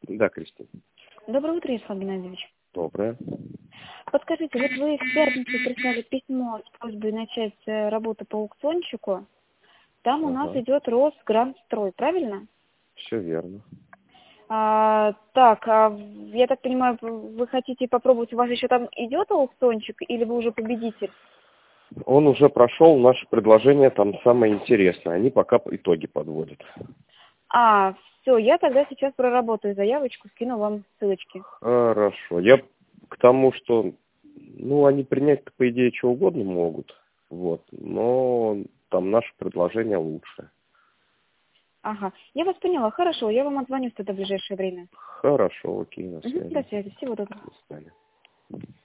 Да, Кристина. Доброе утро, Ярослав Геннадьевич. Доброе. Подскажите, вот вы в пятницу прислали письмо с просьбой начать работу по аукционщику. Там у нас Ага. идет Росграндстрой, правильно? Все верно. Я так понимаю, вы хотите попробовать, у вас еще там идет аукционщик или вы уже победитель? Он уже прошел, наше предложение там самое интересное. Они пока итоги подводят. Все, я тогда сейчас проработаю заявочку, скину вам ссылочки. Хорошо. Я к тому, что, они принять-то, по идее, что угодно могут. Вот. Но там наше предложение лучше. Ага, я вас поняла, хорошо, я вам отзвоню тогда в ближайшее время. Хорошо, окей, на До связи. связи, всего доброго. До свидания.